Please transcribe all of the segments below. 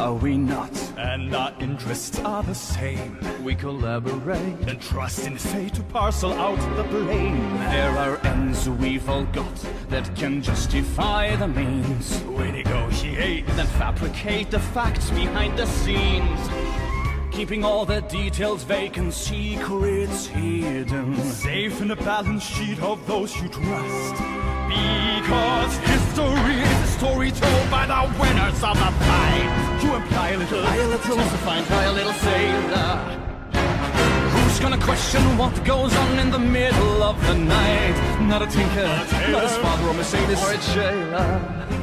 are we not? And our interests are the same. We collaborate And trust in fate to parcel out the blame. There are ends we've all got that can justify the means. We negotiate, Then fabricate the facts behind the scenes, keeping all the details vague and secrets hidden, safe in the balance sheet of those you trust. Because history is a story told by the winners of the fight. You imply a little, defined by a little sailor. Who's gonna question what goes on in the middle of the night? Not a tinker, not a father or Mercedes or a jailer.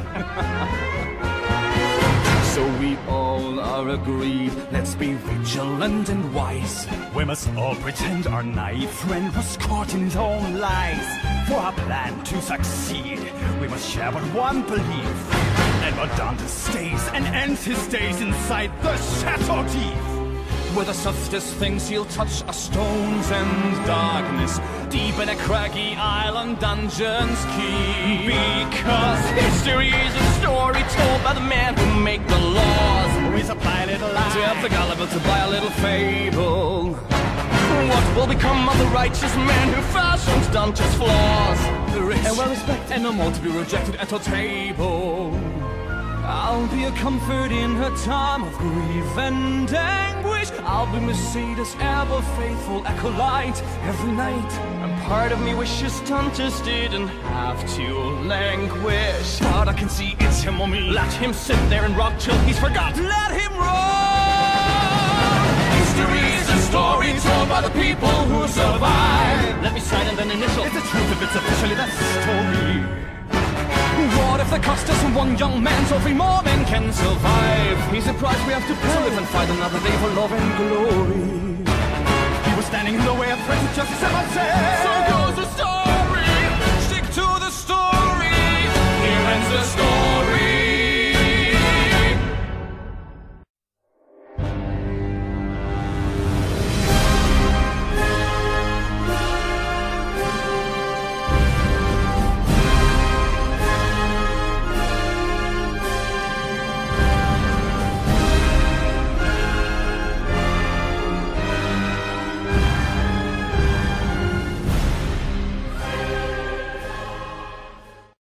So we all are agreed, let's be vigilant and wise. we must all pretend our naive friend was caught in his own lies. For our plan to succeed, we must share but one belief. Edward Dantes stays and ends his days inside the Chateau d'If. Where the softest things he'll touch are stones and darkness, deep in a craggy island dungeon's key. Because History is a story told by the man who make the laws. we supply a little To lie. have the gullible to buy a little fable. What will become of the righteous man who fashions Dante's flaws? The rich and well respected, and no more to be rejected at our table. I'll be a comfort in her time of grief and anguish. I'll be Mercedes' ever faithful acolyte every night. And part of me wishes Dantes didn't have to languish. But I can see it's him or me. Let him sit there and rock till he's forgot. Let him roll. History is a story told by the people who survive. Let me sign and then initial. It's the truth if it's officially that story. What if the cost us one young man so three more men can survive? He's a price we have to pay to live and fight another day for love and glory. He was standing in the way of friends with justice and unsaid. So goes the story. Stick to the story. Here ends the story.